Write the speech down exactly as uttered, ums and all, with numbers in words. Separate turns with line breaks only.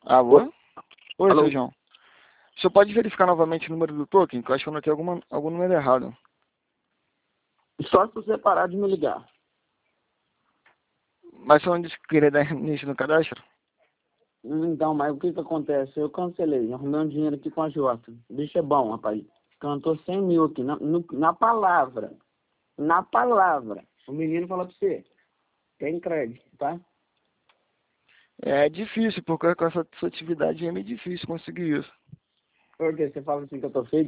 Alô? Oi,
Alô?
seu João. O senhor pode verificar novamente o número do token? Que eu acho que eu anotei alguma, algum número errado.
Só se você parar de me ligar.
Mas o senhor não disse que queria dar início no cadastro?
Então, mas o que que acontece? Eu cancelei, arrumei um dinheiro aqui com a Jota. O bicho é bom, rapaz. Cantou cem mil aqui, na, no- na palavra. Na palavra. O menino falou pra você. Tem crédito, tá?
É difícil, porque com essa sua atividade é meio difícil conseguir isso.
Porque você fala assim que eu tô feio.